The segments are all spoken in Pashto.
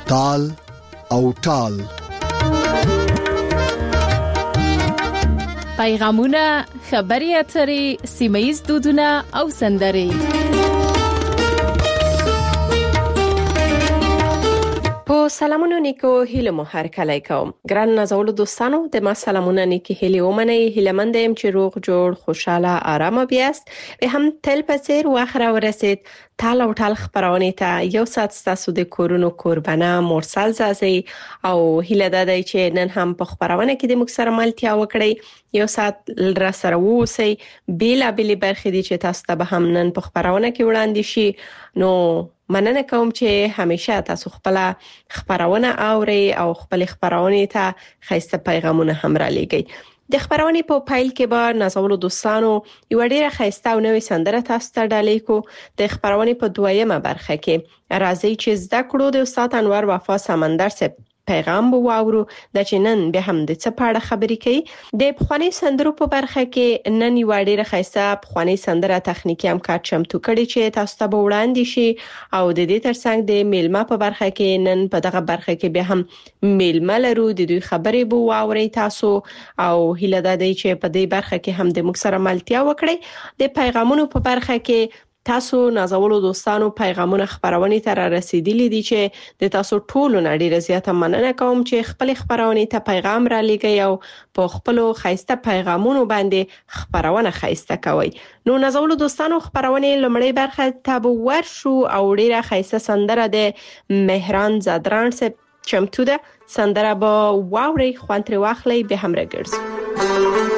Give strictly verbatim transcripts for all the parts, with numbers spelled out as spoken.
تال او ټال. پیغامونه، خبري اترې، سیمه‌ییز دودونه او سندرې. په سلامونو نیکو هیله مو هر کله کوم. ګران نازولو دوستانو، د ما سلامونه نیکی هیله ومنئ. هیله مند یم چې روغ جوړ، خوشاله، آرام بیاست. به هم تل پسیر واخره ورسید. تال او ټال خبرونه ته یو سات تاسو د کورونو قربانه مرسل زازي او هیله ده چې نن هم په خبرونه کې د مکسر ملتیا وکړي. یو سات را سره ووسی. بیلا بیلی برخې دي چې تاسو ته به هم نن په خبرونه کې وړاندې شي. نو مننه کوم چې همیشه تاسو خپل خبرونه اوري او خپل خبرونه ته خاصه پیغامونه هم را لېږئ. د خبرونه په پایل کې به نازولو دوستانو یو ډیره خاصه او نوې سندره تاسو ته ډالې کو. د خبرونه په دویمه برخه کې راځي چې زده کړو د استاد انور وفا سمندر سپ پیغام بو واورو د چنن به هم د چپاړه خبرې کوي. د بخوانی سندرو په برخه کې نن یو ډیره خاصه بخوانی سندره تخنیکی هم کار چمتو کړي چې تاسو ته وړاندې شي. او د دې ترڅنګ د میلمه په برخه کې نن په دغه برخه کې به هم میلمه لرو. د دوی خبرې بو واوري تاسو او هیله ده چې په دې برخه کې هم د مکسر ملتیا وکړي. د پیغامونو په برخه کې تاسو نازولو دوستانو پیغامونه خبرونه ته را رسیدلی دي چې د تاسو ټولو نه ډیره زیاته مننه کوم چې خپل خبرونه ته پیغام را لېږئ او په خپل خاصه پیغامونو باندې خبرونه خاصه کوي. نو نازولو دوستانو خبرونه لمړی برخه ته ورشو او ډیره خاصه سندره د مهران زادران سره چمتو ده. سندره با واوري خوانتري واخلي به هم راګرځي.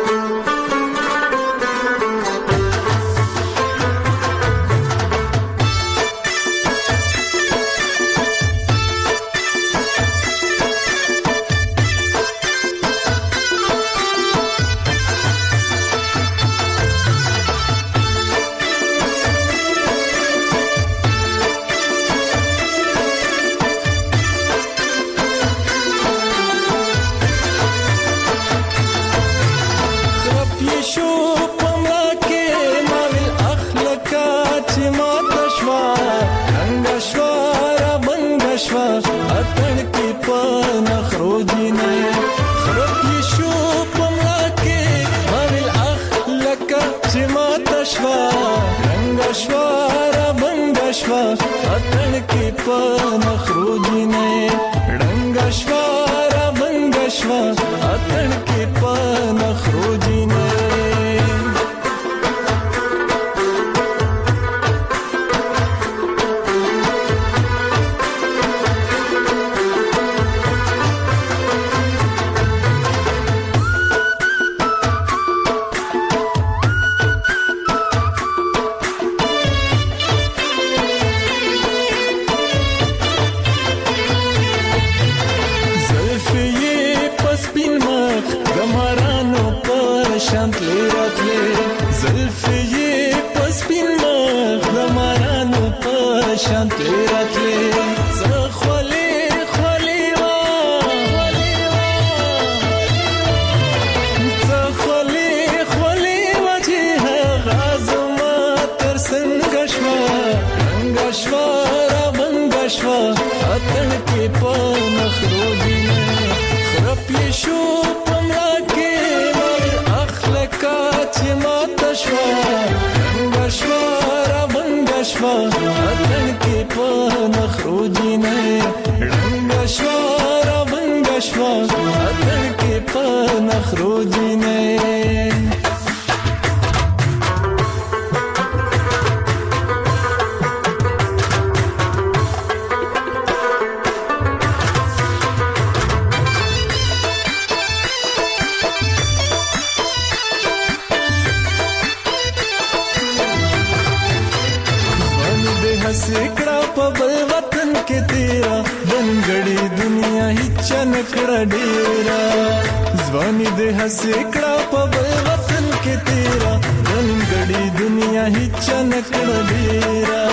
سکڑا په بل وطن کې تیرا دنګړي دنیا هیڅ نکړه ډیرا ځواني دې سکڑا په بل وطن کې تیرا دنګړي دنیا هیڅ نکړه ډیرا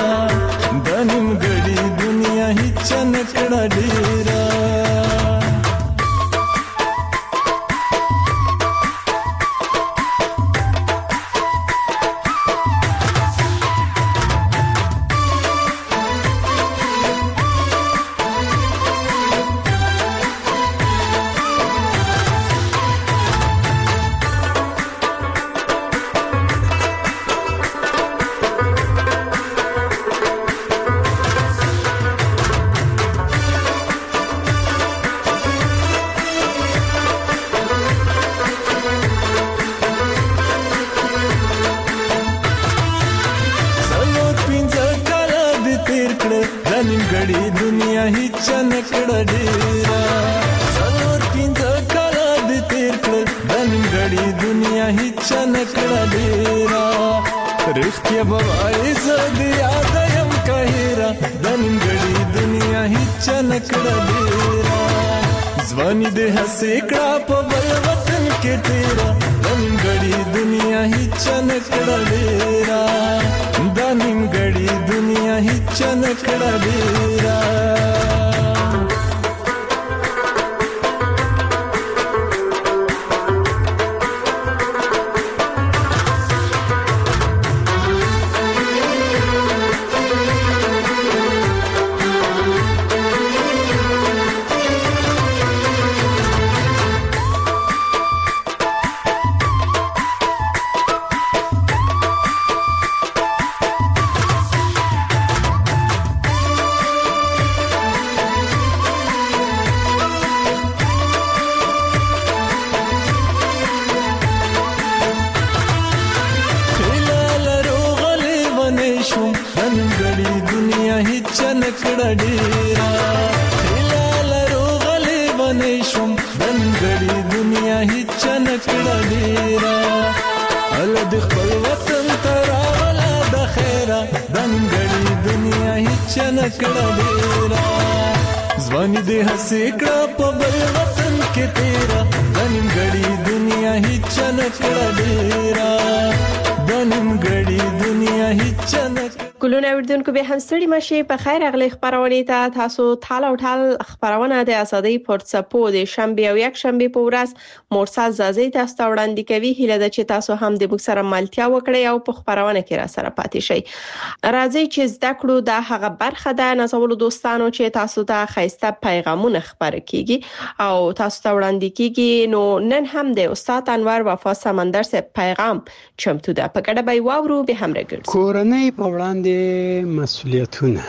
دنګړي دنیا هیڅ نکړه ډیرا نیمګړی دنیا هیڅ نکړه ډیرا څلور پنځه کاله دې تیر کړل د نیمګړی دنیا هیڅ نکړه ډیرا رښتیا به وایې زه دې یاد یم که هیره د نیمګړی دنیا هیڅ نکړه ډیرا ځواني دې هسې کړه په بل وطن کې تیره د نیمګړی دنیا هیڅ نکړه ډیرا د نیمګړی دنیا هیڅ نکړه ډیرا نکړه ډیرا هلال روغلې باندې شوم دنګړي دنیا هیڅ نکړه ډیرا ال د خپل وطن تراولا د خیره دنګړي دنیا هیڅ نکړه ډیرا ځواني دې هسې کړه په بل وطن کې تیرا دنګړي دنیا هیڅ نکړه ډیرا دنګړي دنیا هیڅ نکړه ګلونه اوریدونکو به هم ستړي مشي په خیر اغلی خبرونه ته تاسو ټال او ټال خبرونه د ازادي پورتسپو د شنبه او یک شنبه په ورځ مرسل زازي تاسو ته وړاندې کوي هله د چې تاسو هم د موږ سره ملتیا وکړئ او په خبرونه کې را سره پاتې شئ راځي چې زده کړو د هغه برخه ده نازولو دوستانو چې تاسو ته خیسته پیغامونه خبره کیږي او تاسو ته وړاندې کیږي نو نن هم د استاد انور وفا سمندر سره پیغام چمتو ده په ګډه به واورو به هم راګرځي کورنۍ په وړاندې مسؤلیتونه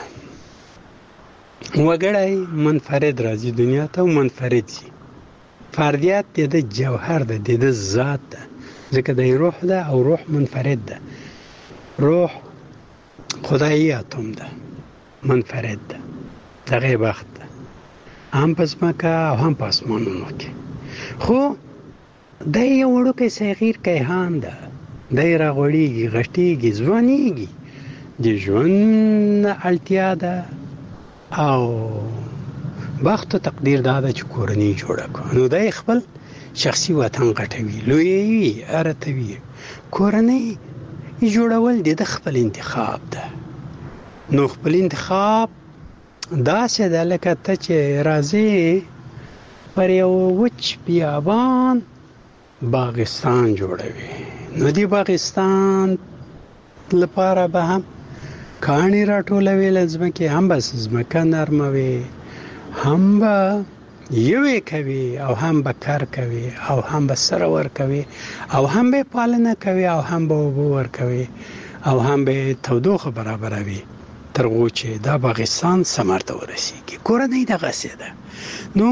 وګړی منفرد راځي دنیا ته منفرد شي فردیت د جوهر ده د ذات ده ځکه د روح ده او روح منفرد ده روح خدایي اتم ده منفرد ده دغه وخت ده هم پس مکه او هم پس مانونو کې خو د یو وړوکی صغیر کیهان ده د راغړیږي غټیږي ځوانیږي د ژوند اړتیا ده او وخت او تقدیر دا ده چې کورنۍ جوړه کړو نو د خپل شخصي وطن غټوي لوی ارتوي کورنۍ جوړول د خپل انتخاب ده نو خپل انتخاب دا څه ده لکه ته چې راځي پر یو وچ بیابان باغستان جوړوي نو دی باغستان لپاره به هم کانی راټولوي لزمکه هم بس زمکه نرموي هم به یوې کوي او هم به کار کوي او هم به سره ور کوي او هم به پالنه کوي او هم به ور کوي او هم به تودوخه برابروي ترغو چې دا باغستان ثمرته ورسیږي کورنۍ دغه څه ده نو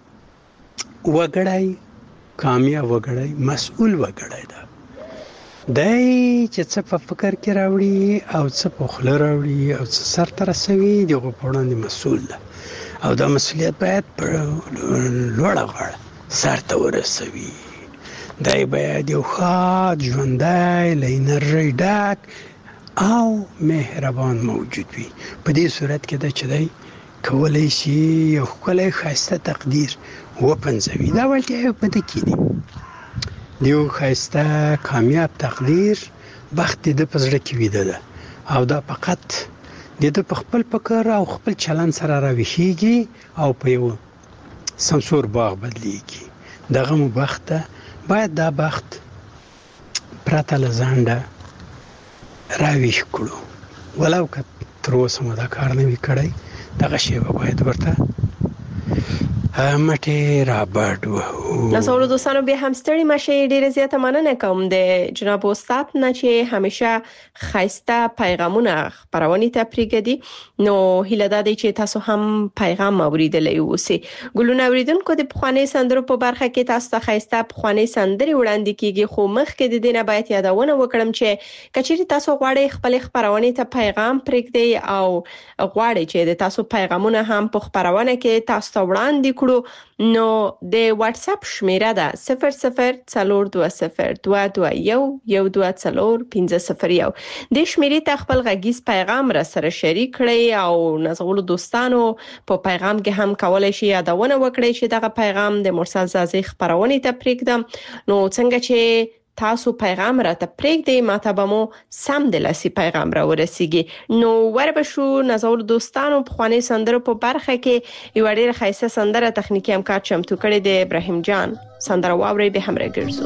وګړی کامیاب وګړی مسؤل وګړی ده دای چې څه په فکر کې راوړي او څه په خله راوړي او څه سر ته رسوي دغه په وړاندې مسؤل ده او دا مسؤلیت باید په لوړه غاړه سر ته ورسوي دای باید یو ښاد ژوندی له انرژۍ ډک او مهربان موجود وي په دې صورت کې ده چې دی کولی شي یو ښکلی ښایسته تقدیر وپنځوي دا وړتیاوې په ده کې دي دیو خیسته کامیاب تقدیر وخت د پزړه کې ویده ده او دا فقط د په خپل فکر او خپل چلن سره راويږي او په یو سمسور باغ بدلیږي دغه مو وخت باید دا وخت پراته لزانده راويش کړو ولو که تر اوسه مو دا کار نه وی کړی دغه شی باید ورته مټې رابرډ وهو. ناسولو دوستانو بیا هم ستړي مشه، ډیره زیاته مننه کوم د جناب استاد نه چې همیشه خایسته پیغامونه خبرونې ته پریږدي. نو هیله ده چې تاسو هم پیغام اوریدلی اوسئ. ګلونه اوریدونکو د پخوانی سندرو په برخه کې تاسو ته خایسته پخوانی سندري وړاندې کیږي، خو مخکې د دې نه باید یادونه وکړم چې کچېری تاسو غواړئ خپل خبرونه ته پیغام پریږدئ او غواړئ چې د تاسو پیغامونه هم په خبرونه کې تاسو ته وړاندې کړو، نو د واتس اپ شمیره ده صفر صفر څلور دوه صفر دوه دوه یو یو دوه څلور پنځه صفر یو. د شمیرې ته خپل غږیز پیغام را سره شریک کړئ او نازولو دوستانو په پیغام کې هم کولای شي یادونه وکړئ چې دغه پیغام د مرسل زازي خبرونه ته پریږدم. نو څنګه چې تاسو پیغام را ته پریږدئ ماته به مو سم د لاسي پیغام را ورسیږي. نو وربشو نازولو دوستانو په خواني سندرو په برخه کې یو ډېر ښایسته سندره تخنیکی همکار چمتو کړی دی ابراهیم جان. سندره واورئ به همراه ګرځو.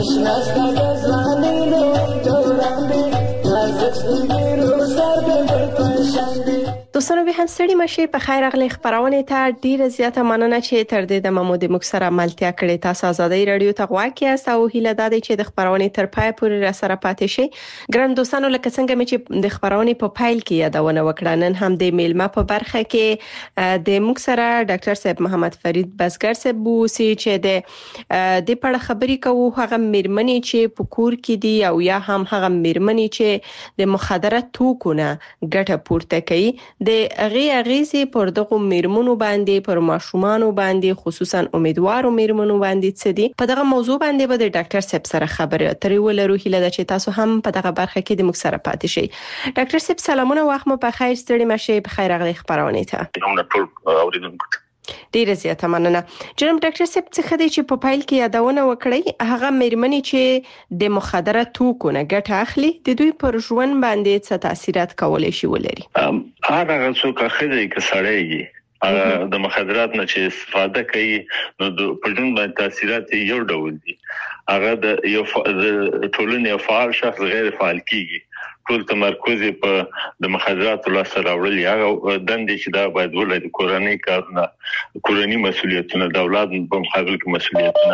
آشنا ستاد ځواني نو دوران دی نازک سترګې رو سر دې پر پشان دی. دوستانو به هم ستړي مشي په خیر اغلی خبرونه ته ډیره زیاته مننه چې تر دې د ممو د مکسره ملتیا کړې. تاسو آزادۍ رادیو ته غواړئ است او هیله ده چې د خبرونه تر پای پورې را سره پاتې شي. ګران دوستانو لکه څنګه مې چې د خبرونه په پایل کې یادونه وکړه، نن هم د میلمه په برخه کې د مکسره ډاکټر صاحب محمد فرید بزګر صاحب بوسي چې د د پړه خبرې کوو هغه میرمنې چې په کور کې دي او یا هم هغه میرمنې چې د مخدره توکو نه ګټه پورته کوي. د اغي اغیزي پر دغه میرمنو باندې پر ماشومان باندې خصوصا امیدوارو میرمنو باندې څه دي په دغه موضوع باندې به د ډاکټر صاحب سره خبرې اترې ولرو. هیله ده چې تاسو هم په دغه برخه کې د موږ سره پاتې شئ. ډاکټر صاحب سلامونه، وخت مو په خیر، ستړي مشئ، په خیر اغلی خبرونه ته هم ټول اوریدونکو ډیره زیاته مننه. جناب ډاکټر صاحب څه خدي چې په پایل کې یادونه وکړی هغه میرمنې چې د مخدره توکو نه ګټه اخلي د دوی پر ژوند باندې څه تاثیرات کولای شي ولري؟ هغه څوک خدای کې سړی د مخدرات نه چې استفاده کوي نو د پرون باندې تاثیرات یو ډول دي. هغه د یو ټولنې فعال شخص غیر فعال کیږي، ټول تمرکز په د مخدرات لاسته راوړل هغه دندې چې دا باید ولري، کورنۍ کارونه، کورنۍ مسؤلیتونه، د اولاد په مقابل کې مسؤلیتونه،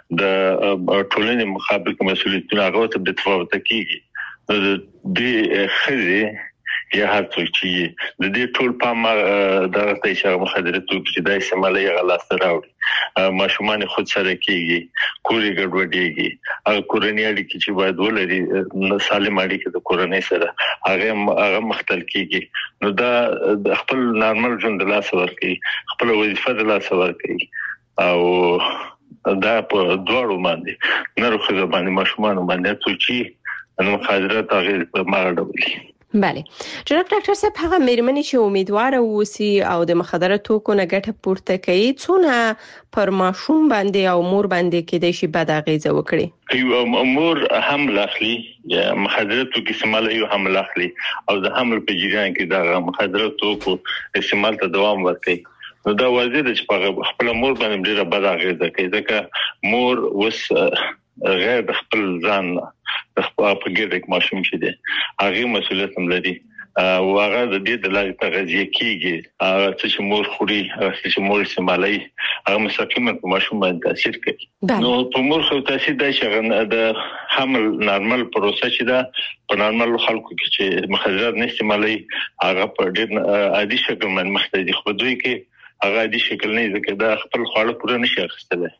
د ټولنې مقابل کې مسؤلیتونه هغه ته د تفاوت کیږي. د خزي یا هر څه چې د دې ټول پام دغه ته چې مخدره توکي چې د استعمالي غلاسته راوړي، ماشومان خود سره کیږي، کوري ګډوډيږي، هغه کورنۍ اړیکې چې باید ولري سالم اړیکې د کورنۍ سره هغه هغه مختل کیږي. نو دا د خپل نارمل ژوند د لاس ورکړي، خپل وظیفه د لاس ورکړي او دا په دوړو باندې نه روخه باندې ماشومان باندې څه چې نو مخدره تغیر ماړه. بله جناب ډاکټر صاحب هغه میرمنې چې امیدواره اوسي او د مخدره توکو نه ګټه پورته کوي څونه پر ماشوم باندې او مور باندې کېدای شي بد اغیزه وکړي؟ یو مور حمل اخلي یا مخدره توکو استعمال یو حمل اخلي او د حمل په جریان کې دا مخدره توکو استعمال ته دوام ورکوي. نو دا واضح ده چې په خپل مور باندې ډیره بد اغیزه کوي ځکه مور وس غیر د خپل ځان د خپل په ګډه کې ماشوم شي دي هغه مسؤلیت هم لري او هغه د دې د لارې تغذیه کیږي. هغه چې مور خوري، هغه چې مور استعمالي، هغه مستقیما په ماشوم باندې تاثیر کوي. نو په مور خو تاثیر دی چې د حمل نارمل پروسه چې دا په نارمل خلکو کې چې مخدرات نه استعمالي هغه په ډېر عادي شکل باندې مخته دي، خو دوی کې هغه عادي شکل نه ځکه دا خپل خواړه پوره نشي اخیستلی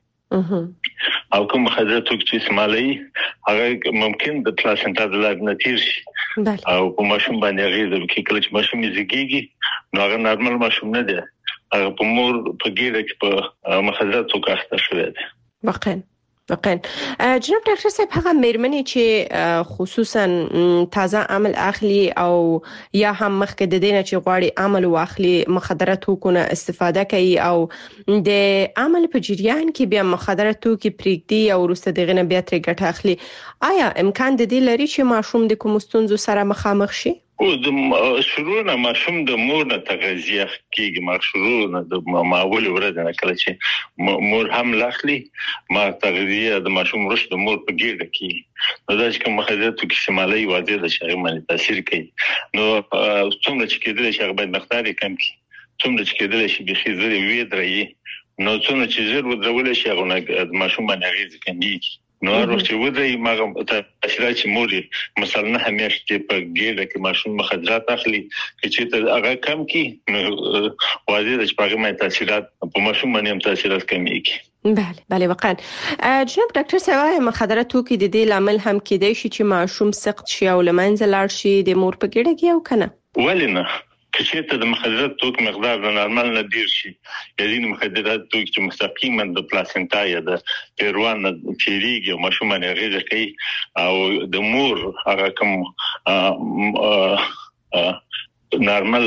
او کوم مخدره توکي چې استعمالي هغه ممکن د پلاسنټا د لارې نه تیر شي او په ماشوم باندې اغیزه وکړي. کله چې ماشوم زیږیږي نو هغه نارمل ماشوم نه دی، هغه په مور په ګیره کې په مخدره توکو اخته شوی دی. واقعا واقعا جناب ډاکټر صاحب هغه میرمنې چې خصوصا تازه عمل اخلي او یا هم مخکې د دې نه چې غواړي عمل واخلي مخدره توکو نه استفاده کوي او د عمل په جریان کې بیا مخدره توکي پریږدي او وروسته دغه نه بیا ترې ګټه اخلي، آیا امکان د دې لري چې ماشوم د کوم ستونزو سره مخامخ شي؟ او د شروع نه ماشوم د مور نه تغذیه کیږي، ما شروع نه د معول ورته نه کله چې مور هم لاخلي ما تغذیه د ماشوم رشد د مور په ګیره کې نو دا چې کوم مخدره توکي استعمالي واضح د شغل باندې تاثیر کوي. نو څومره چې کېدل شي هغه باید مقدار کم کړي، څومره چې کېدل شي به خېزري وی درې نو څومره چې زر ودرول شي هغه د ماشوم باندې اغیز کوي. نو ورته ودی ماغه تاثیرات چې موري مثلا همیشه په ګیره کې ماشوم مخدرات اخلي چې ته هغه کم کی نو واضح د شپږ مې تاثیرات په ماشوم باندې هم تاثیرات کمیږي. بله بله واقعا جناب ډاکټر صاحب مخدره توکي د دې لامل هم کېدای شي چې ماشوم سخت شي او لمنځه لاړ شي د مور په ګیره کې او کنه ولنه چې ته د مخدرات توکو مقدار د نارمل نه ډیر شي یعنی مخدرات توکي چې مستقیما د پلاسنټا یا د پیروان تیریږي او ماشوم باندې غیږه کوي او د مور هغه کوم نارمل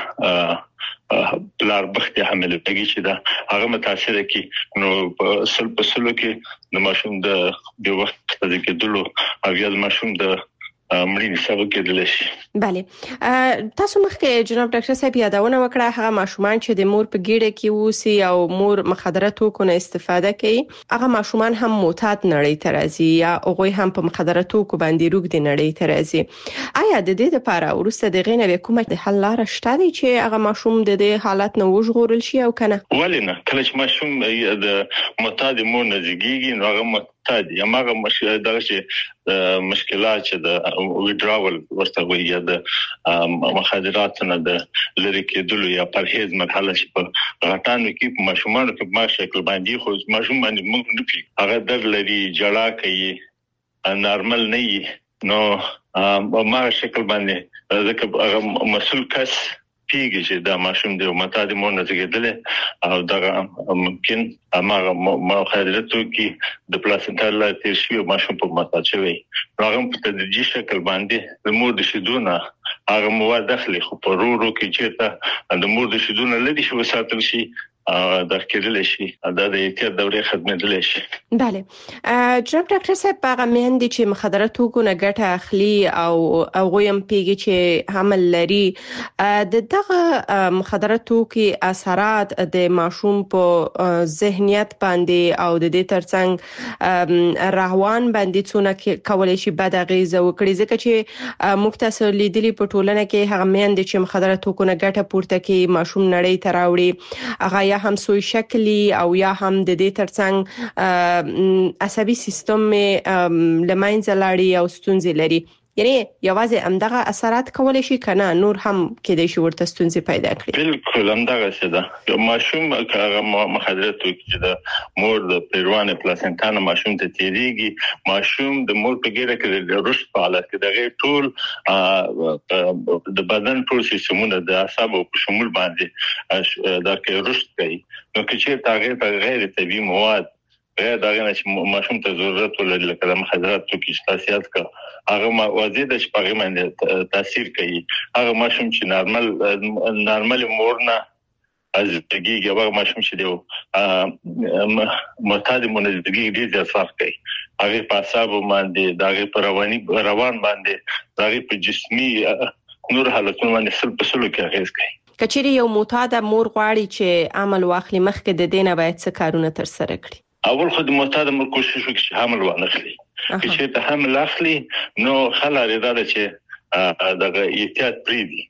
پلار بختي حمل کوي چې دا هغه متاثر کی نو په سل په سلو کې د ماشوم د د وخت د کېدلو او یا د ماشوم د مړینې سبب کېدلی شي. بله تاسو مخکې جناب ډاکټر صاحب یادونه وکړه هغه ماشومان چې د مور په ګیډه کې اوسي او مور مخدره توکو نه استفاده کوي هغه ماشومان هم معتاد نړۍ ته راځي یا هغه هم په مخدره توکو باندې روږدي نړۍ ته راځي. آیا د دې لپاره ورسته د غینه کومه د حل لار شته دی چې هغه ماشوم د دې حالت نه وژغورل شي او کنه؟ ولې نه کله چې ماشوم د معتاد مور نه زیږیږي نو هغه معتاد یا هغه مشکل دغه چې مشکلات چې د ویډراول ورته وي یا د مخدرات نه د لری کېدلو یا پرهیز مرحله چې په غټانو کې په ماشومانو کې په شکل باندې خو ماشوم باندې موږ نه پی هغه د لری جړه کوي نارمل نه وي نو ما شکل باندې ځکه هغه مسؤل کس پیږي چې دا ماشوم د معتاد مور نه زیږیدل او دا ممکن هغه مخدراتو کې د پلاسنټال تیشو ماشوم په معتاد شوی هغه په تدریجي شکل باندې د مور د شیدونه هغه مواد داخلي خو په ورو ورو کې چې د مور د شیدونه لدی شو ساتل شي دا کېدل شي دا د احتیاط دورې خدمتلی شي. بله جناب ډاکټر صاحب هغه میندې چې مخدره توکو نه ګټه اخلي او هغه هم پیږي چې حمل لري د دغه مخدره توکو اثرات د ماشوم په ذهنیت باندې او د دې ترڅنګ روان باندې څونه کولای شي بد اغیزه وکړي ځکه چې مختصر لیدلی په ټولنه کې هغه میندې چې مخدره توکو نه ګټه پورته کوي ماشوم نړۍ ته راوړي هغه یا هم سوی شکلی او یا هم د دې ترڅنګ عصبي سیستم لمنځه لاړي او ستونزې لري یعنی یوازې همدغه اثرات کولای شي کنه نور هم کېدای شي ورته ستونزې پیدا کړي. بالکل همدغه څه ده ماشوم هغه مخدرات چې د مور د پیروان پلاسنټا ماشوم ته تیریږي ماشوم د مور په ګیره کې د رشد په حالت کې دغه ټول د بدن ټول سیستمونه د اعصاب په شمول باندې دا کې رشد کوي نو چې تاغیر په غیر طبيعي مواد غیر دغه چې ماشوم ته ضرورت ولري لکه د مخدرات توکي خاصیت کا هغه مواد د شپږ باندې تاثیر کوي هغه ماشوم چې نارمل نارمل مورنه از دغه هغه ماشوم چې دی معتاد منځګي ډیر ځفاف کوي هغه په اعصاب باندې دغه په رواني روان باندې دغه په جسمي نور حالتونو باندې سل په سلو کې اغیز کوي. کچېری یو معتاد مور غواړي چې عمل واخلي مخکې د دینه باید څه کارونه تر سره کړي؟ اول خو د معتاد مور کوشش وکړي چې حمل ونخلي چې ته حمل اخلي نو خلاره دا چې دغه احتیاط پریدي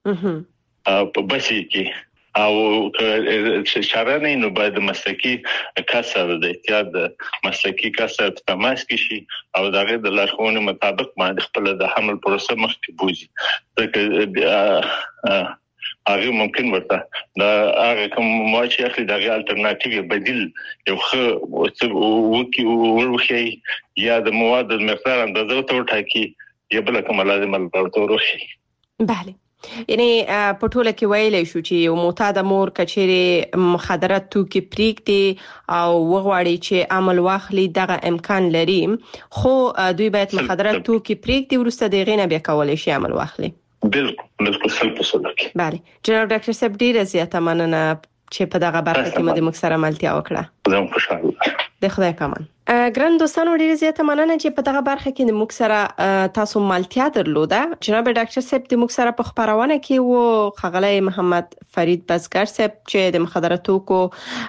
په بسې کې او شرانه نو باید مسلکی کسر د احتیاط مسلکی کسر په تماس کې شي او دغه د لارښوونې مطابق باندې خپل د حمل پروسه مخکې بوزي ځکه هغه ممکن ورته دا هغه کوم مواد اخلي دغه الټرناتیو بدیل یو خو وکی ورخي یا د مواد د مقدار اندازه ته ټاکي یا بل کوم لازم ورته ورخي. بله یعنی په ټوله کې ویلای شو چې یو معتاد مور کچېره مخدرات توکي پریږدي او وغواړي چې عمل واخلي دغه امکان لري خو دوی باید مخدرات توکي پریږدي ورسته دغه نه بیا کولای شي عمل واخلي. بالکل بالکل سل په سل کې. بله جناب ډاکټر صاحب ډیره زیاته مننه چې په دغه برخه کې مو د مکسره ملتیا وکړه. زه خوشاله د خدای پامان. ګران دوستانو ډیره زیاته مننه چې په دغه برخه کې د مکسره تاسو ملتیا درلوده. جناب ډاکټر صاحب د مکسره په خبرونه کې وو خغلی محمد فرید بزګر صاحب چې د مخدرات توکو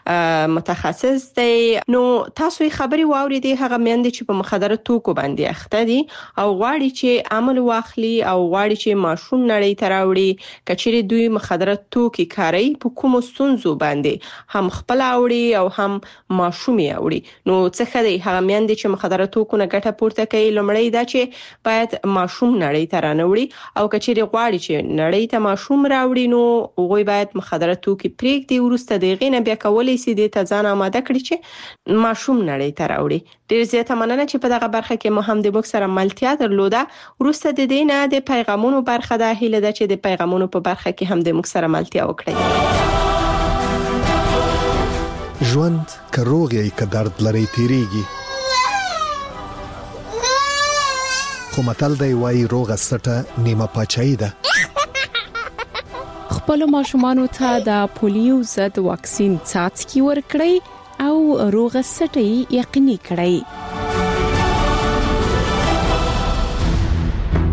متخصص دی. نو تاسو یې خبري واوریدې هغه میندې چې په مخدرات توکو باندې اخته دي او غواړي چې عمل واخلي او غواړي چې ماشوم نړۍ ته راوړي کچېره دوی مخدرات توکي کاروي په کوم ستونزو باندې هم خپل اوړي او هم ماشوم یې اوړي. نو څه هغه میندې چې مخدرات توکو نه ګټه پورته کوي لومړی دا چې باید ماشوم نړۍ ته رانوړي او کچېری غواړي چې نړۍ ته ماشوم راوړي نو هغه باید مخدرات توکي پریږدي ورسته دغه نه بیا کولای شي د ځان آماده کړي چې ماشوم نړۍ ته راوړي. ډیر زیاته مننه چې په دغه برخه کې مو هم د بوکس سره ملتیا درلوده. ورسته د دې نه د پیغامونو برخه ده هیله ده چې د پیغامونو په برخه کې هم د بوکس سره ملتیا وکړي. ژوند که روغ یې که درد لري تیریږي خو متل دی وایي روغه سټه نیمه پاچاهي ده. خپل ماشومانو ته د پولیو ضد واکسین څاڅکي ورکړئ او روغه سټه یقیني کړئ.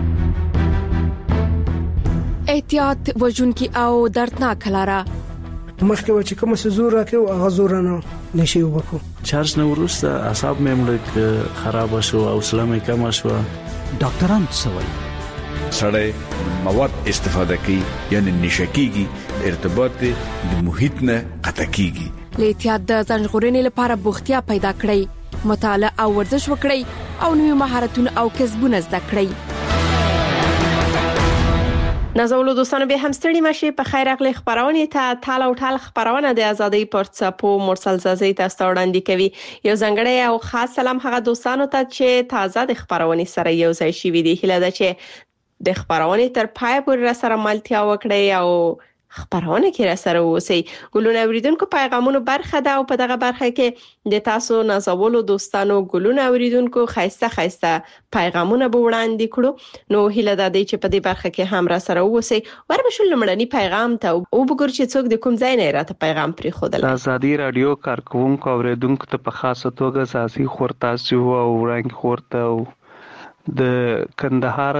احتیاط وژونکي او دردناک لاره مخکې و چې کوم څه زور راکړو هغه زور نه نشي وبکو چارج نه ورسته اعصاب مې مړ خراب شو او سلامه کم شو. ډاکټران څه وایي؟ سړی مواد استفاده کوي یعنی نشکیږي ارتباط د محیط نه قطع کیږي. لیتیات د ځنغورنې لپاره بوختیا پیدا کړئ، مطالعه او ورزش وکړئ او نوې مهارتونه او کسبونه زده کړئ. نازولو دوستانو به هم ستړي مشي په خیر اغلی خبرونه ته تال او ټال خبرونه د ازادي پرڅپو مرسل زازي تاسو وړاندې کوي. یو ځنګړی او خاص سلام هغه دوستانو ته چې تازه د خبرونه سره یو ځای شي وي. د هیله ده چې د خبرونه تر پای پورې سره ملتیا وکړي او خبرونه کې را سره وسی. ګلونه اوریدونکو پیغامونو برخه ده او په دغه برخه کې د تاسو نازولو دوستانو ګلونه اوریدونکو خاصه خاصه پیغامونه به وړاندې کړو. نو هیله ده چې په دې برخه کې هم را سره وسی. وربشل لمړنی پیغام ته او وګور چې څوک د کوم ځای نه راته پیغام پرې خودل. ازادي رادیو کارکونکو اوریدونکو ته په خاصه توګه ساسي خورتاسي او ورنګ خورته او د کندهار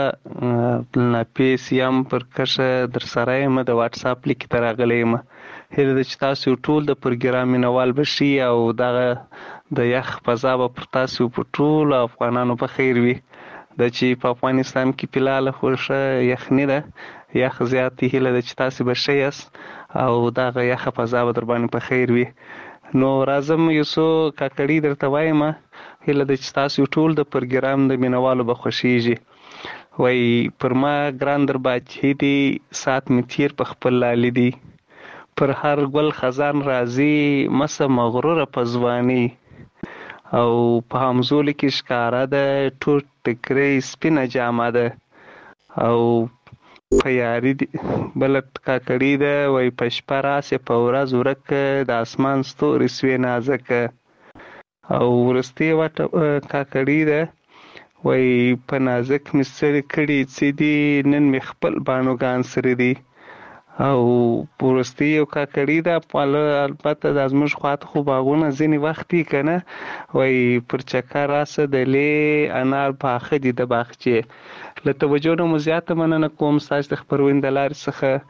څخه ناپیس یم پر کښه در سره یم د واتس اپ لیک تر غلېم. هله د تاسو ټول د پروګرام نوال بشي او دغه د یخ فضا په تاسو په ټول افغانانو په خیر وي. د چې په افغانستان کې پلاله خوشه یخنی ده یخ زیات هله د تاسو بشیس او دغه یخ فضا در باندې په خیر وي. نو رازم یوسو کاکړی درته وایم هله د تاسو ټول د پروګرام د مینوالو به خوشیږي. وای پر ما ګران در باچې دي سات می تیر په خپل لالی دي پر هر ګل خزان راځي مس مغرور پزوانی او په همزول کې ښکارا ده ټوټ ټکرې سپینه جامه ده او خیاري بلد کاکړی ده وای پشپرا سه پورا زورک د اسمان ستوري سوي نازک او ورستی وټ کاکړی ده وای په نازک مستر کړي چې دی نن می خپل بانوګان سره دی او ورستی یو کاکړی ده په البته د ازمش خواته خو باغونه ځینی وختي کنه وای پر چکر راسه د لې انار باخ دي د باغچه له توجه نو زیاته مننه کوم ساج د خبروین د لار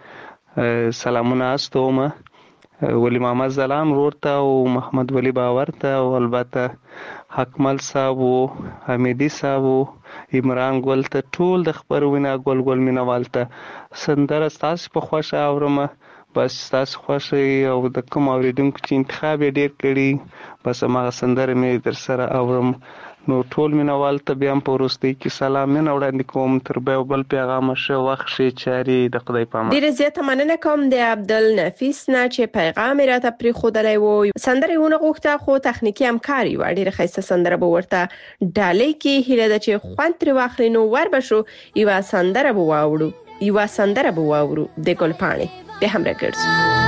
څخه سلامونه استوم ولی محمد زلام ورته او محمد ولی باور ته او البته حکمل صاحب او حمیدی صاحب او عمران ګل ته ټول د خبروینه ګل ګل مینوالته سندره تاسو په خوښه اورم بس تاسو خوښه او د کوم اوریدونکو چې انتخاب ډیر کړي بس ما سندره مې در سره اورم. نو ټول مینوال ته بیا په ورستي کې سلام نه وړاندې کوم تر به بل پیغام شو وخت شي چاري د خدای پامه. ډیر زیاته مننه کوم د عبدل نفیس نه چې پیغام راته پرې خودلای وو. سندره ونه غوښته خو تخنیکی همکاري و ډیره خاصه سندره به ورته ډالۍ کې هیله ده چې خوان تر واخلي نو ور بشو یو سندره به واوړو یو سندره به واورو د ګلپاڼې به هم راګرځو.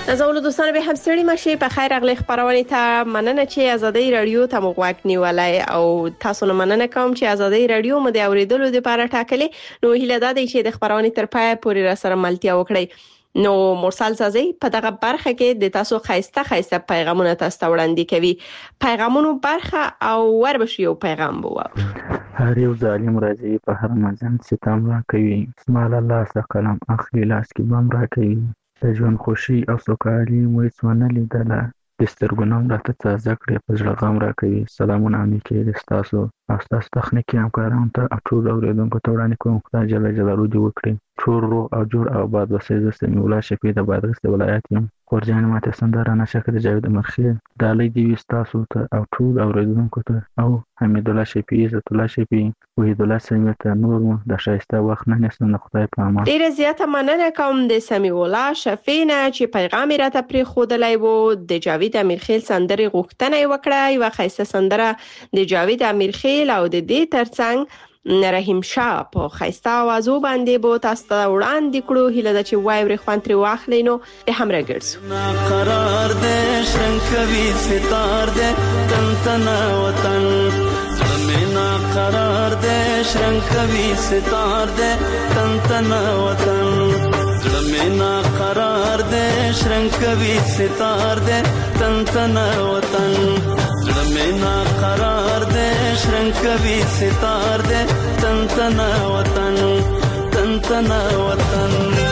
نازولو دوستان به هم ستړي مشي په خیر اغلی خبرونه ته مننه چې ازادي رادیو ته موږ نیولای او تاسو نه مننه کوم چې ازادي رادیو مو د اوریدلو لپاره ټاکلې نو هیله ده چې د خبرونه تر پای پورې را سره ملتیا وکړئ نو مرسل سازي په دغه برخه کې د تاسو خاصه خاصه پیغامونه تاسو ته وړاندې کوي پیغامونو برخه او وربشي یو پیغام بو هر یو ظالم راځي په هر منځن ستم را کوي اسمال الله څخه کلام اخلي لاس کې بم را کوي د ژوند خوشي او سوکالي مو هیڅ ونه لیدله د سترګو راته تازه کړې په زړه غم را کوي سلامونه نیکې د ستاسو او ستاسو تخنیکي همکارانو ته او ټول اورېدونکو ته وړاندې کوم خدای جل جلاله دې وکړي ټول روغ او جوړ او آباد اوسئ. زه سمیع الله شفیع د بادغیس د ولایت یم. خورجان ماته سندره نشکه د جاوید مرخی ډالۍ دې وي ستاسو ته او ټول اورېدونکو ته او حمید الله شفیع عزت الله شفیع وحید الله سمیع ته نور مو د ښایسته وخت نه نیسم د خدای په امان. ډېره زیاته مننه کوم د سمیع الله شفیع نه چې پیغام یې راته پرېښودلی و. د جاوید امیرخیل سندرې غوښتنه یې وکړه یوه ښایسته سندره د جاوید امیرخیل او د دې ترڅنګ رحیم شاه په خایسته اوازو باندې بو تاسو ته وړاندې کړو هیله ده چې وای ورې خوان ترې واخلئ نو د هم راګرځو. قرار دې شرنګ کوي ستار دې تن تنا وطن زمینا قرار دې شرنګ کوي ستار دې تن تنا وطن زمینا قرار دې شرنګ کوي ستار دې تن تنا وطن زمینا قرار دې شرنګ کوي ستار دې تن تنا وطن تن تنا وطن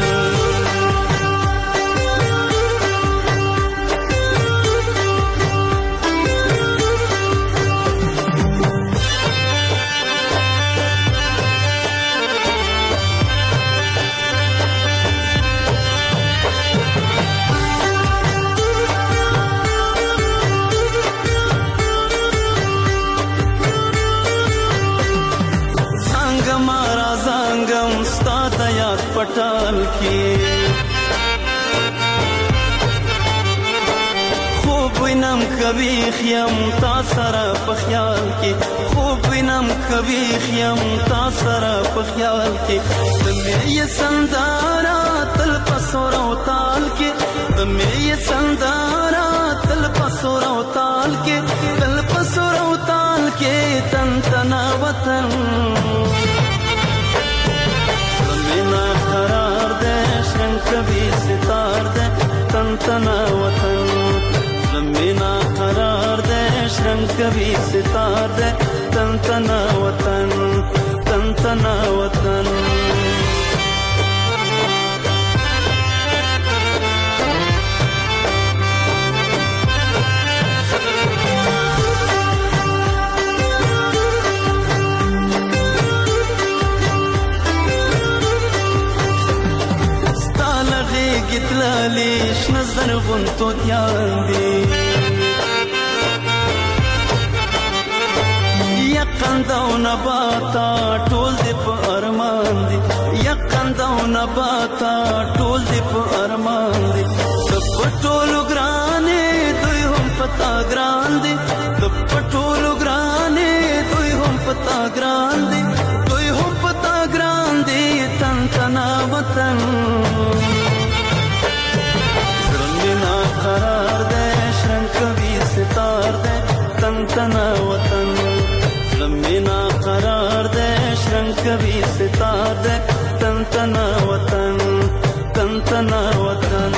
پټال کې خوب وینم کوي خیم تا سره په خیال کې خوب وینم کوي خیم تا سره په خیال کې د مې سندارا تل پسور او تال کې د مې سندارا تل پسور او تال کې تل پسور او تال کې تن تنا وطن قرار دې شرنګ کوي ستار دې تن تنا وطن زمینا قرار دې شرنګ کوي ستار دې تن تنا وطن تن تنا وطن گتلالی شنزر غنتو دیان دی یقنده و نباتا ټول دی په ارمان دی یقنده و نباتا ټول دی په ارمان دی د پټولو ګرانې دوی هم پتا ګران دی د پټولو ګرانې دوی هم پتا ګران دی دوی هم پتا ګران دی تن تنا وطن قرار دې شرنګ کوي ستار دې تن تنا وطن زمینا قرار دې شرنګ کوي ستار دې تن تنا وطن تن تنا وطن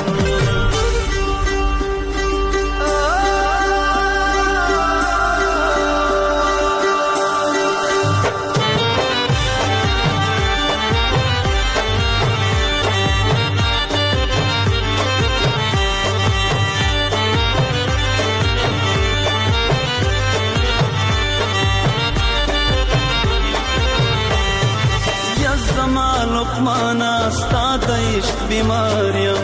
لقمانا ستا د عشق بیماریم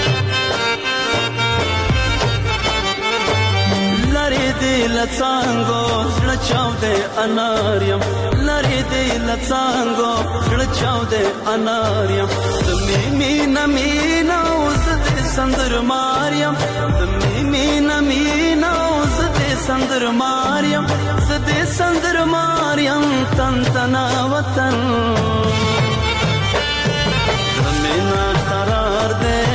لری دی لڅانګو زړه چاو دې اناریم لری دی لڅانګو زړه چاو دې اناریم د می مینا مینا اوس دې سندر ماریم د می مینا مینا اوس دې سندر ماریم زدې سندر ماریم تن تنا وطن زمینا قرار دې شرنګ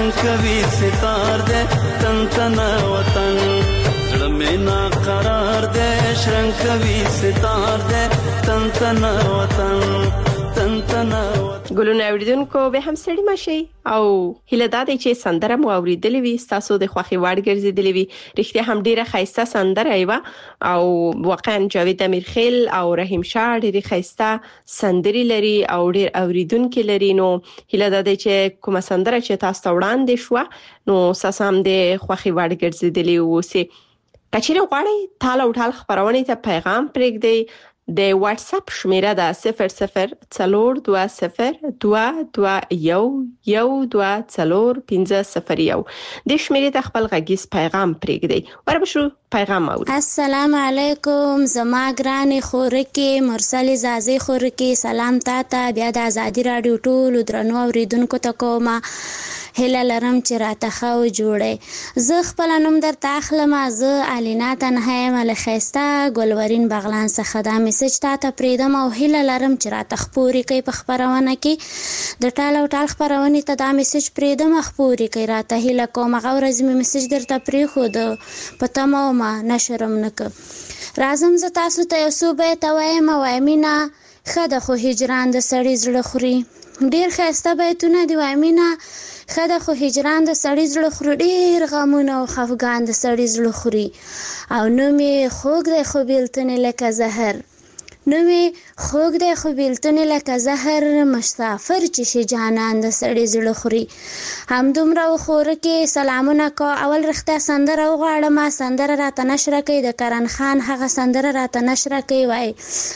شرنګ کوي ستار دې تن تن وطن زړه مې نا قرار دې شرنګ کوي ستار دې تن تن وطن تن تن ګلونه اوریدونکو به هم سړی ماشي او هله دادې چې سندره مو اوریدلې وي تاسو د خوخي وړ ګرځیدلې وي رښتیا هم ډیره خاصه سندره ایوه او واقعا جاوید امیرخیل او رحیم شاه ډیره خاصه سندري لري او ډیر اوریدونکو لري نو هله دادې چې کومه سندره چې تاسو وړاندې شو نو ساسام د خوخي وړ ګرځیدلې وسی کچېره غواړي تاله او ټال خبرونه ته پیغام پرېږدي د واتس اپ شمیره ده صفر صفر څلور دوه صفر دوه دوه یو یو دوه څلور پنځه صفر یو د شمیرې ته خپل غږیز پیغام پرېږدي وربشو پیغام اوري. السلام علیکم زما ګرانې خورکې مرسل زازي خورکې سلام تاته بیا د ازادي رادیو ټول درنو اوریدونکو ته کومه هله لرم چې راته خو جوړه زه خپل نوم در تاخلم زه الینا تنها مل خيستا ګلورین بغلان څخه دا میسج تاته پریدم او هله لرم چې راته خپوري کوي په خبرونه کې د ټالو ټال خبرونه ته دا میسج پریدم خپوري کوي راته هله کوم غوړز می میسج درته پری خو د پته مو ما نشرم نک رازم ز تاسو ته یو به ته وایم وایمینا خده خو هجران د سړی زړه خوري ډیر خسته بیتونه دی وایمینا خده خو هجران د سړی زړه خوري ډیر غمونه او خفګان د سړی زړه خوري او نو می خوګ د خو بیلتنه لکه زهر نو می خوګ د خو بیلتنه لکه زهر مسافر چې شي جانان د سړی زړه خوري هم دومره خور کې سلامونه کو اول رخته سندره وغواړم سندره راته نشر کوي د کرن خان هغه سندره راته نشر کوي وای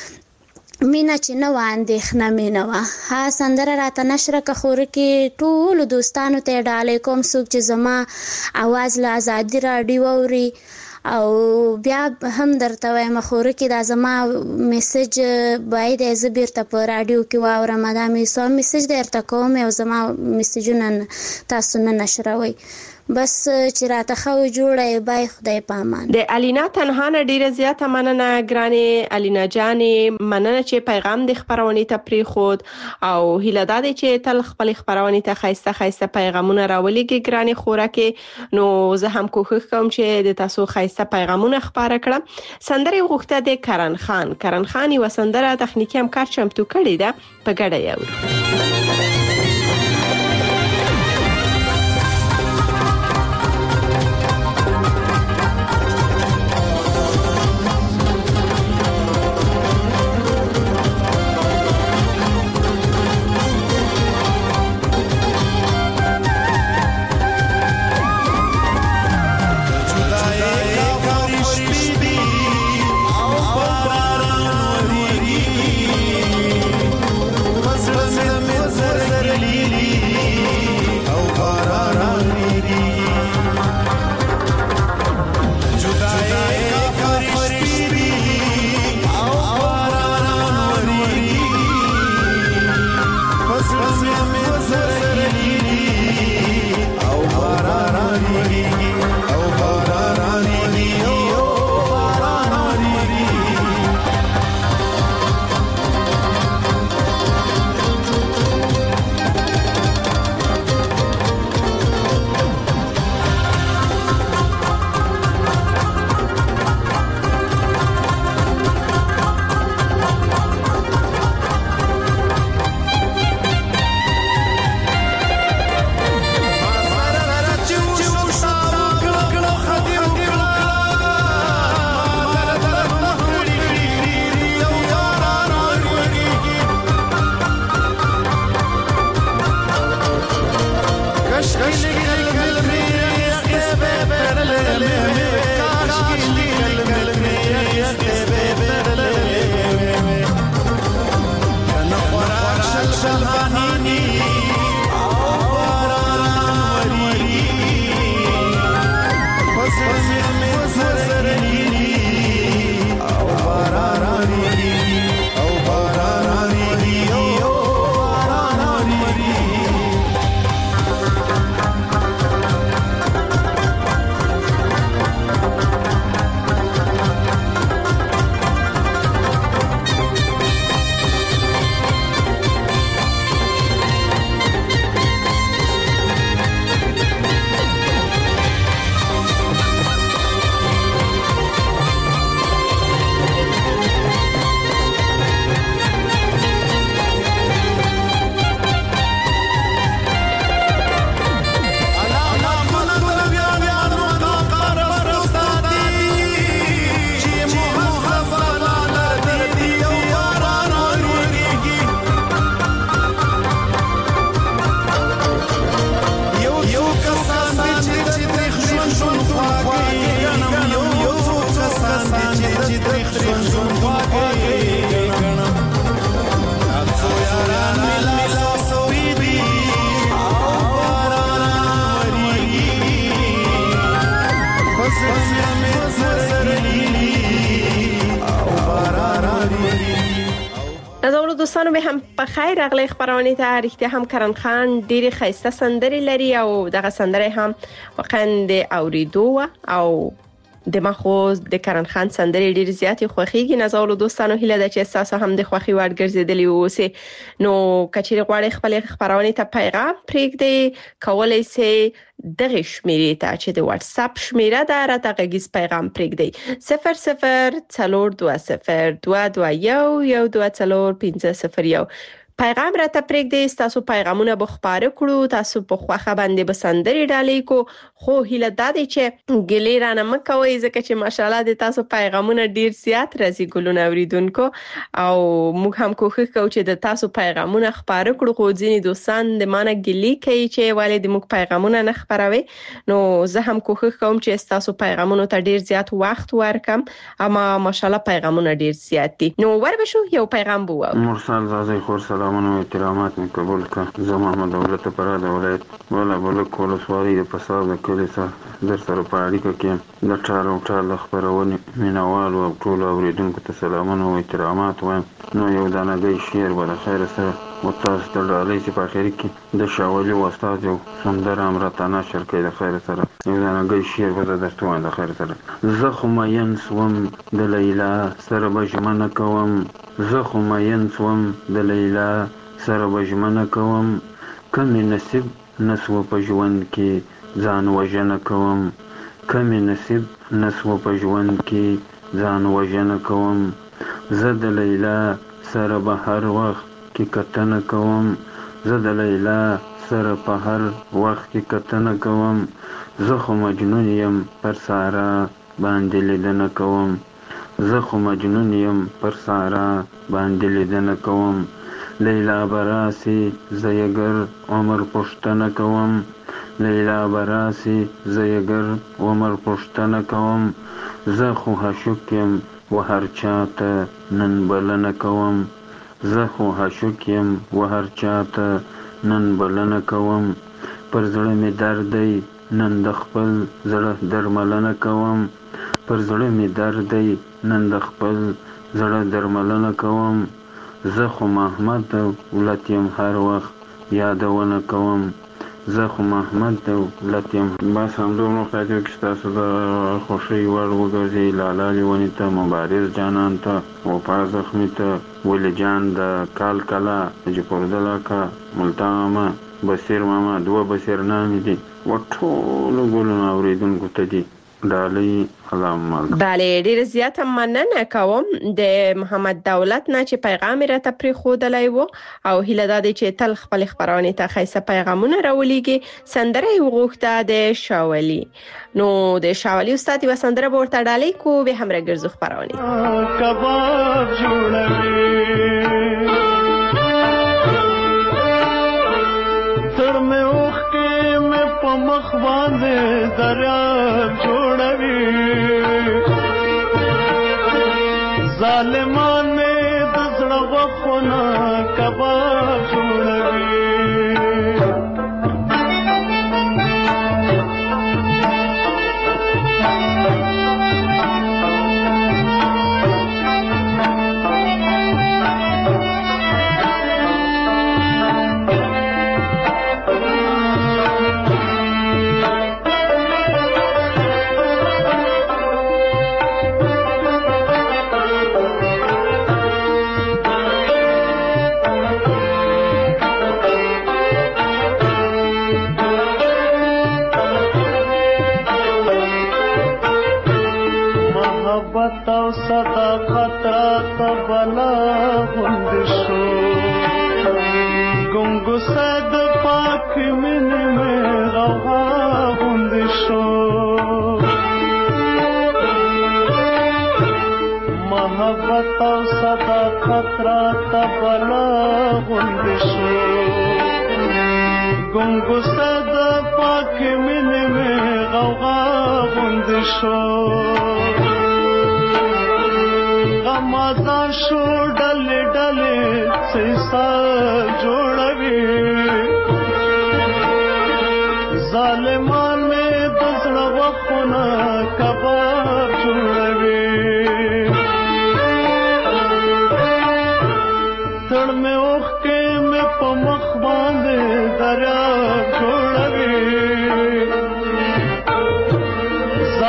مینا چې نو اندېښنه مینه وا ها سندره راته نشر که خور کې ټول دوستانو ته ډالې کوم څوک چې زما आवाज له ازادي رادیو اوري او بیا هم درته وایم خور کې دا زما میسج باید از بیرته په رادیو کې واورم دا مې سو میسج درته کوم او زما میسجونه تاسو نه نشروي بس چې راته خو جوړه بای خدای پامان د الینا تنها نه ډیره زیاته مننه ګرانې الینا جانې مننه چې پیغام د خبرونه ته پری خود او هیله داده چې تل خپل خبرونه ته خاصه خاصه پیغامونه راولېږي ګرانې خوراکه نو زه هم کوښښ کوم چې د تاسو خاصه پیغامونه خبره کړم سندره غوښته د کرن خان کرن خان یو سندره تخنیکی هم کار چمتو کړی ده په ګډه یو Let's دوستانو به هم په خیر راغلی خبرونه ته. رښتیا هم کرن خان ډېری ښایسته سندرې لري او دغه سندره هم واقعا د اوریدو او د مخو د کرن خان سندرې ډېر زیاتې خوښیږي. نازولو دوستانو هیله ده چې تاسو هم د خوښي وړ ګرځیدلی اوسئ. نو کچېرې غواړئ خپل خبرونه ته پیغام پرېږدئ، کولای شئ دغه شمیرې ته چې د واتس اپ شمیره ده راته غږیز پیغام پرېږدئ صفر صفر څلور دوه صفر دوه دوه یو یو دوه څلور پنځه صفر یو. پیغام راته پرېږدئ، تاسو پیغامونه به خپاره کړو، تاسو په خوخه باندې به سندرې ډالۍ کو. خو هیله ده چې ګلې رانه مکوئ ځکه چې ماشاءالله د تاسو پیغامونه ډیر زیات راځي ګلونه اوریدونکو او موږ هم کوښښ کوو چې د تاسو پیغامونه خپاره کړو. خو ځینې دوستان د مانه ګلې کوي چې ولې د موږ پیغامونه نه خپروي. نو زه هم کوښښ کوم چې تاسو پیغامونو ته ډیر زیات وخت ورکم، اما ماشاءالله پیغامونه ډیر زیات دي. نو وربشو یو پیغام بو مرسل زازی خور سلامونه و احترامات می قبول که زه محمد دولت پراد ولایت ولا بلک ولسوالۍ د پساب د کلي سره در سره په اړیکه کې د ټال او ټال د خپرونې مینوال او ټولو اوریدونکو ته سلامونه او احترامات وایم. نو یو دانګی شعر به د خیر سره و تاسو ته ډالۍ چې په اخر کې د شاولي استاد یو سندره امرته نشر کوي د خیر سره. یو دانګی شعر به درته وایم د خیر سره. زه خو مین سوم د لیلا سره به ژمنه کوم، زه خو مین سوم د لیلا سره به ژمنه کوم، کمې نصیب نسو په ژوند کې ځان وژنه کوم، کمې نصیب نسو په ژوند کې ځان وژنه کوم. زه د لیلا سره به هر وخت کې کتنه کوم، زه د لیلا سره په هر وخت کې کتنه کوم. زه خو مجنون یم پر سارا باندې لیدنه کوم، زه خو مجنون یم پر سارا باندې لیدنه کوم. لیلا براسی زیگر عمر پشتنه کوم، لیلا براسی زیگر عمر پشتنه کوم. زه خو هشوک یم و هر چاته نن بلنه کوم، زه خو هشوک یم و هر چاته نن بلنه کوم. پر زړه می درد دی نن د خپل زړه درملنه کوم، پر زړه می درد دی نن د خپل زړه درملنه کوم. زه خو محمد دولت یم هر وخت یادونه کوم، زه خو محمد دولت یم. بس همدومره خاطر کې ستاسو د خوښۍ وړ وګرځي. لالا لیوني ته، مبارز جانان ته، وفا زخمي ته، ولی جان د کال کلا، جپردلا کا، ملتان ماما، بصیر ماما، دوه بصیر نامی دي و ټولو ګلونو اوریدونکو ته دي ډالۍ. بله ډیر زیات مننه کوم د محمد دولت نه چې پیغام راته پرې خودلای وو او هیله ده چې تل خپل خبرونه ته خیسه پیغامونه راولېږي. سندره وغوښته د شاولي. نو د شاولي استاد و سندره ورته ډالۍ کو به هم راګرځو خبرونه. کباب جوړوي تر مې اوخ کې مې په مخ باندې دریاب جوړوي، ظالمان مې د زړه غوښونه کباب جوړوي. صداقت را بلا غند شو، گنگو صد پاک من میں غوغا غند شو. محبت و صداقت را بلا غند شو، گنگو صد پاک من میں غوغا غند شو. غمازان شو ډلې ډلې سیسا جوړوي، ظالمان مې د زړه غوښونه کباب جوړوي. تړ مې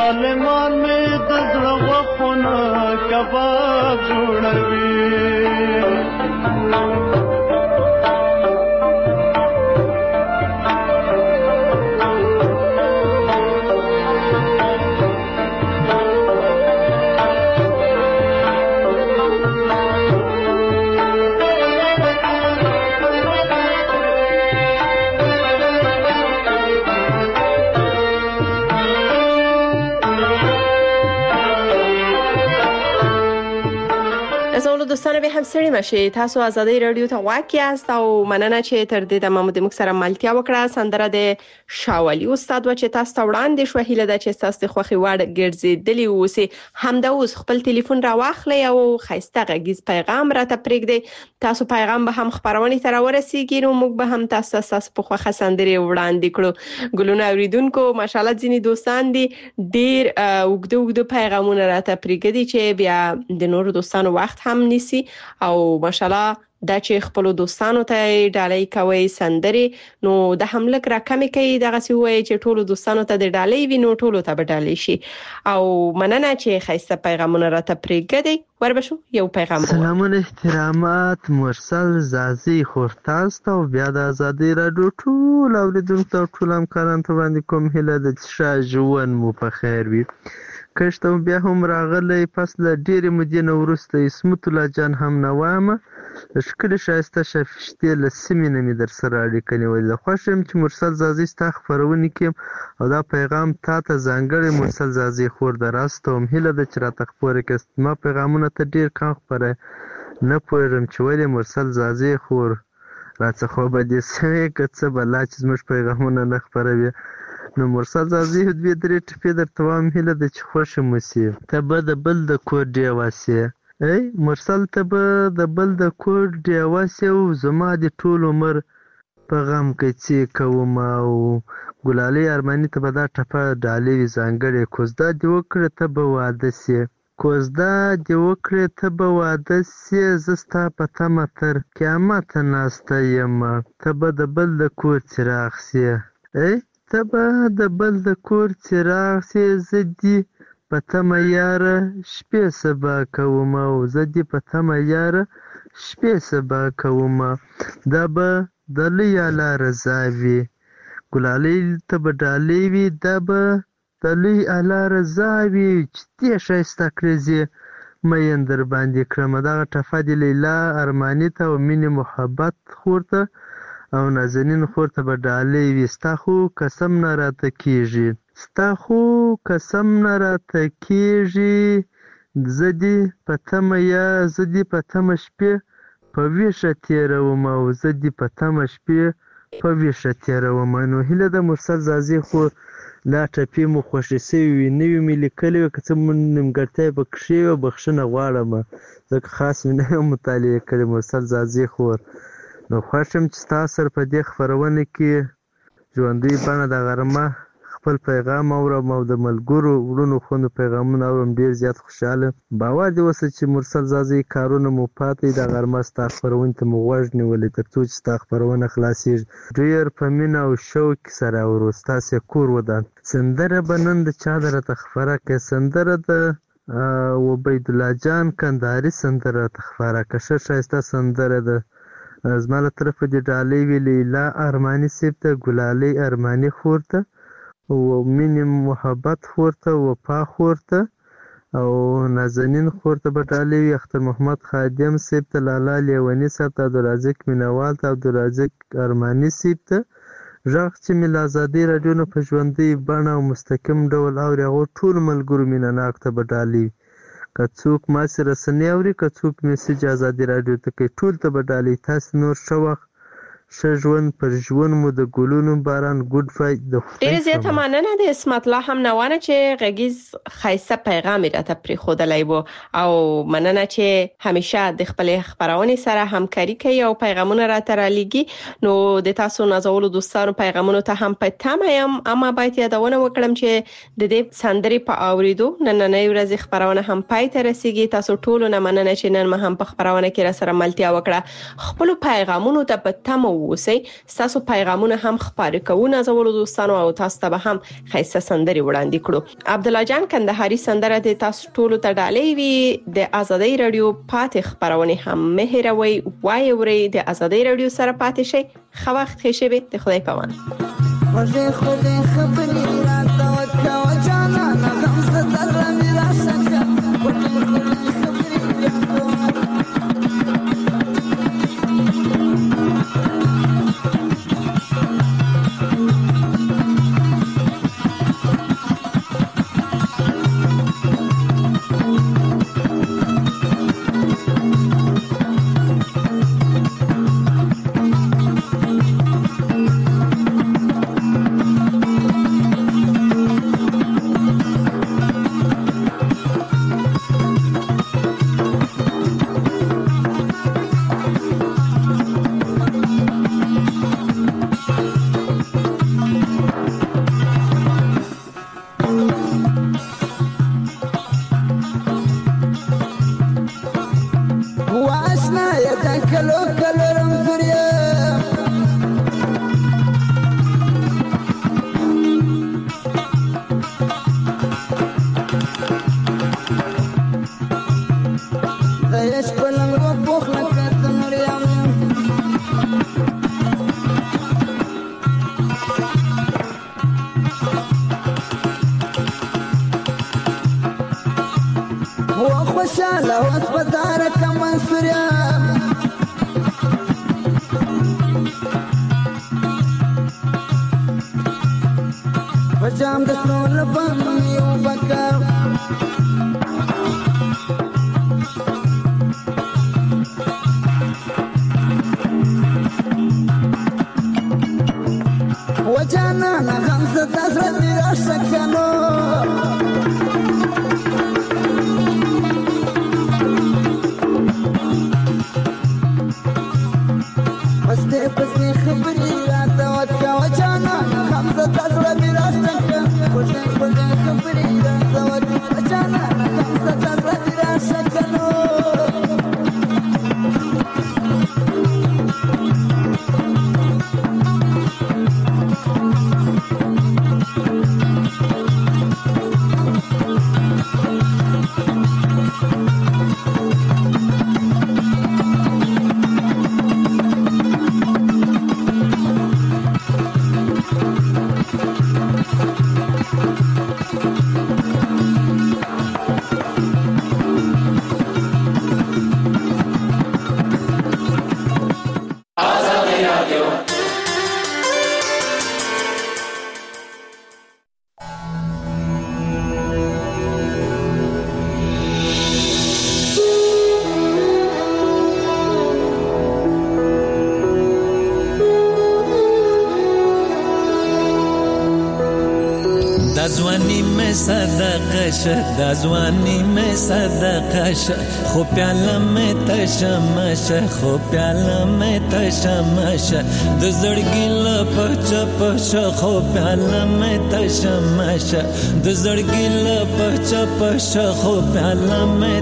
ظالمان مې د زړه غوښونه کباب جوړوي دوستانو به هم سړی مشي تاسو ازادي رادیو ته واقع یاست او مننه چې تر دې تمام د مکسره ملتیا وکړه سندره د شاولي استاد و چې تاسو ته وړاندې شو هیله ده چې تاسو خوخي وړ ګرځېدلی اوسئ همدا اوس خپل ټلیفون را واخلئ او خایسته غږیز پیغام راته پرېږدئ تاسو پیغام به هم خبرونه تر ورسیږي نو موږ به هم تاسو تاسو په خوخه سندري وړاندې کړو ګلونه اوریدونکو ماشاالله ځینی دوستان دي ډیر وګدو وګدو پیغامونه راته پرېږدي چې بیا د نورو دوستانو وخت هم نیسی او ماشاءالله دا چې خپل دوستانو ته ډالۍ کوي سندري نو د حملک راکمې کوي دغه سی وای چې ټولو دوستانو ته د ډالۍ وینو ټولو ته به ډالۍ شي او مننه چې خیسته پیغامونه راته پرېږدي وربشو یو پیغام سلامونه احترامات مرسل زازي خورتاست او بیا د ازادي رادیو ټول اوریدونکو ټول همکارانو ته باندې کوم هله د ښه ژوند مو په خیر وي کښته بیا هم راغلی پس له ډېرې مودې نه وروسته اسمت الله جان هم نوامه ښکلې ښایسته شفشتې له سیمې نه مې در سره اړیکه نیولې ده خوښ یم چې مرسل زازي ستا خپرونې کې او دا پیغام تا ته ځانګړی مرسل زازي خور د راست هم هیله ده چې راته خپاره کړې ما پیغامونه ته ډېر کم خپره نه پوهېږم چې ولې مرسل زازي خور راڅخه به دې څه که څه بلا چې زموږ پیغامونه نه خپروي نو مرسل زازي دوې درې ټپې درته وایم هیله ده چې خوښه مو سي ته به د بل د کور ډیوه سې ای مرسل ته به د بل د کور ډیوه سې او زما د ټول عمر په غم کې څه کوم او ګلالۍ ارماني ته به دا ټپه ډالۍ وي ځانګړې کوزده دې وکړه ته به واده سې کوزده دې وکړې ته به واده سې زه ستا په تمه تر قیامته ناسته یم ته به د بل د کور څراغ سې ای ته به د بل د کور څراغ سې زه دې په تمه یاره شپې سبا کوم او زه دې په تمه یاره شپې سبا کوم دا به د لوی اعلی رضا وي ګلالۍ ته به ډالۍ وي دا به د لوی اعلی رضا وي چې دې ښایسته کړې زه مین در باندې کړم دغه ټپه د لیلا ارماني ته او مینې محبت خور ته او نازنین خور ته به ډالۍ وي ستا خو قسم نه راته کېږي ستا خو قسم نه راته کېږي زه دې په تمه یا زه دې په تمه شپې په ویښه تېروم او زه دې په تمه شپې په ویښه تېروم نو هیله ده مرسل زازي خو دا ټپې مو خوښې سوي وي نوي مې لیکلې وي که څه مو نیمګړتیا پکښې وي بخښنه غواړم ځکه خاص مې نه یم مطالعه کړې مرسل زازي خور نو خوښ یم چې ستا سره په دې خپرونه کې ژوندۍ بڼه د غرمه خپل پیغام اورم او د ملګرو وروڼو خویندو پیغامونه اورم ډېر زیات خوشحاله باور دې وسه چې مرسل زازي کارونه مو پاتې د غرمه ستا خپرونې ته مو غوږ نیولی تر څو چې ستا خپرونه خلاصېږي ډېر په مینه او شوق سره اورو ستاسې کور ودان سندره به نن د چا د راته خپره کړې سندره د عبیدالله جان کندهاري سندره راته خپره کړه ښه ښایسته سندره ده زما له طرفه دې ډالۍ وي لیلا ارماني صاحب ته ګلالۍ ارماني خور ته او مینې محبت خور ته وفا خور ته او نازنین خور ته به ډالۍ وي اختر محمد خادم صاحب ته لالا لیوني صاحب ته عبدالرازق مینوال ته عبدالرازق ارماني صاحب ته غږ چې مې له ازادۍ راډیو نه په ژوندۍ بڼه او مستقیم ډول اوري هغو ټولو ملګرو مینه ناک ته به ډالۍ که څوک ماسې رسنۍ اوري که څوک میسج ازادي راډیو ته کوي ټول ته به ډالۍ تاسې نور ښه وخت ښه ژوند پر ژوند مو د ګلونو باران ګډ فای د ډېر زیاته مننه د اسمت الله هم نوانه چې غږیز خایسته پیغام راته پرېښودلی و او مننه چې همیشه د خپلې خپرونې سره همکاري کوي او پیغامونه راته رالیږي نو د تاسو نازولو دوستانو پیغامونو ته هم په تمه یم اما باید یادونه وکړم چې د دې سندرې په اوریدو نننۍ ورځې خپرونه هم پای ته رسیږي تاسو ټولو نه مننه چې نن هم په خپرونه کې را سره ملتیا وکړه خپل پیغامونو ته په تمه اوسئ. تاسو پیغامونه هم خبرې کوو نازولو دوستانو او تاسو ته به هم خیسه سندري وړاندې کړو. عبد الله جان کندهاري سندره د تاسو ټولو ته ډالۍ وي. د ازادي رادیو پاتې خبرونه هم مهروي وای اوري د ازادي رادیو سره پاتې شي. خو وخت ښه شي د خدای پامان. خوږه خوږه خبرې راته وکاو جانا غم ستر مې راشکه خوږه خوږه خبرې راته خوشاله اوس په دار کم منصوریا پجام د سول باندې یو بکر وجانا نه غمزه تاسو دې راشکنو پسې خبرې راته وکاو جانا غمزه تاسو دې راشکنو پسې پسې خبرې راته وکاو جانا غمزه تاسو دې راشکنو دازوانی میں صدقه شه دازوانی میں صدقه شه خو پیاله میں تشمشه خو پیاله میں تشمشه د زړګي لپچ پښ خو پیاله میں تشمشه د زړګي لپچ پښ خو پیاله میں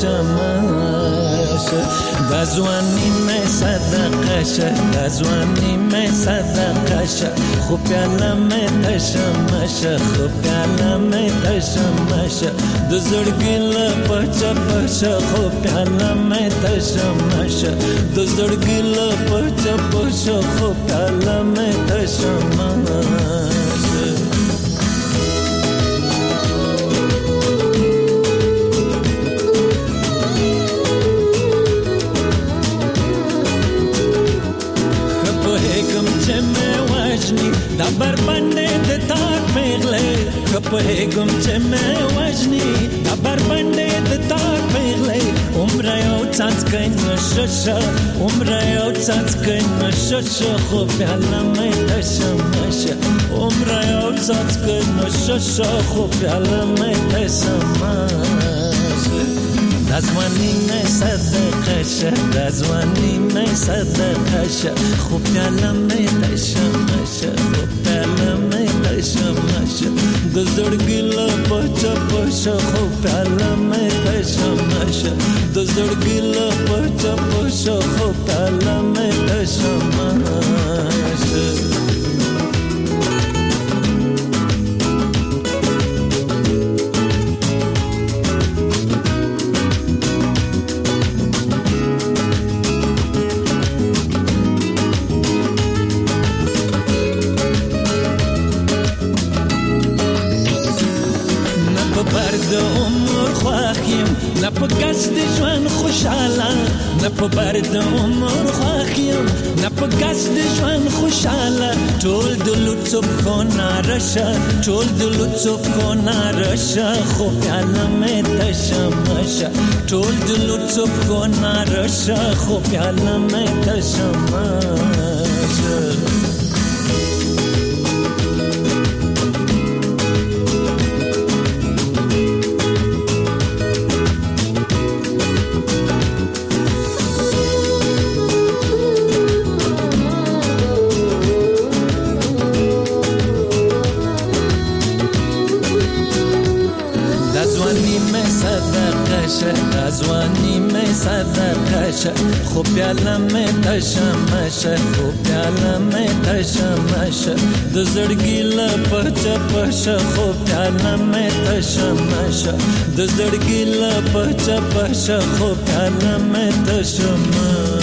تشمشه دازوانی میں صدقه شه دازوانی میں صدقه شه خو پیاله میں تشمشه خو پیاله میں تشمشه د زړګي لپچ پښ خو پیاله میں تشمشه د زړګي لپچ پښ خو پیاله میں تشمشه دا بربنده د تاک پیغله کپهګم چې مې وژني دا بربنده د تاک پیغله عمر یو څنګ کین شش عمر یو څنګ کین شش خو پیاله مې تشمشه عمر یو څنګ کین شش خو پیاله مې تشمشه دازوانی میں صدقه شه دازوانی میں صدقه شه خو پیاله میں تشمشه خو پیاله میں تشمشه د زړګي له پچ پچ خو پیاله مې تشمشه د زړګي له پچ پچ خو پیاله مې تشمشه نه په ګس د ژوند خوشاله نه په بر د عمر خوښیم نه په ګس د ژوند خوشاله ټول د لوڅو خو نارشه ټول د لوڅو خو نارشه خو پیاله مې تشمشه ټول د لوڅو خو نارشه خو پیاله مې تشمشه ازوانی میں صدقشه خو پیاله مې تشمشه خو پیاله مې تشمشه د زړګي له پچ پچ خو پیاله مې تشمشه د زړګي له پچ پچ خو پیاله مې تشمشه